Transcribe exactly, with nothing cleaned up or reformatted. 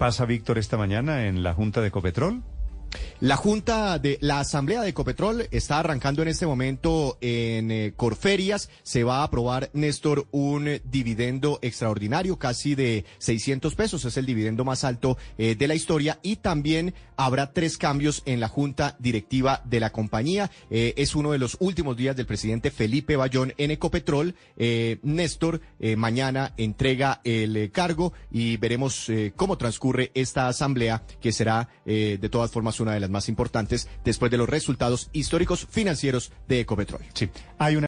pasa, Víctor, esta mañana en la Junta de Ecopetrol? La Junta de la Asamblea de Ecopetrol está arrancando en este momento en eh, Corferias. Se va a aprobar, Néstor, un eh, dividendo extraordinario, casi de seiscientos pesos. Es el dividendo más alto eh, de la historia. Y también habrá tres cambios en la Junta Directiva de la compañía. Eh, es uno de los últimos días del presidente Felipe Bayón en Ecopetrol. Eh, Néstor, eh, mañana entrega el eh, cargo y veremos eh, cómo transcurre esta asamblea, que será eh, de todas formas una de las más importantes después de los resultados históricos financieros de Ecopetrol. Sí, hay una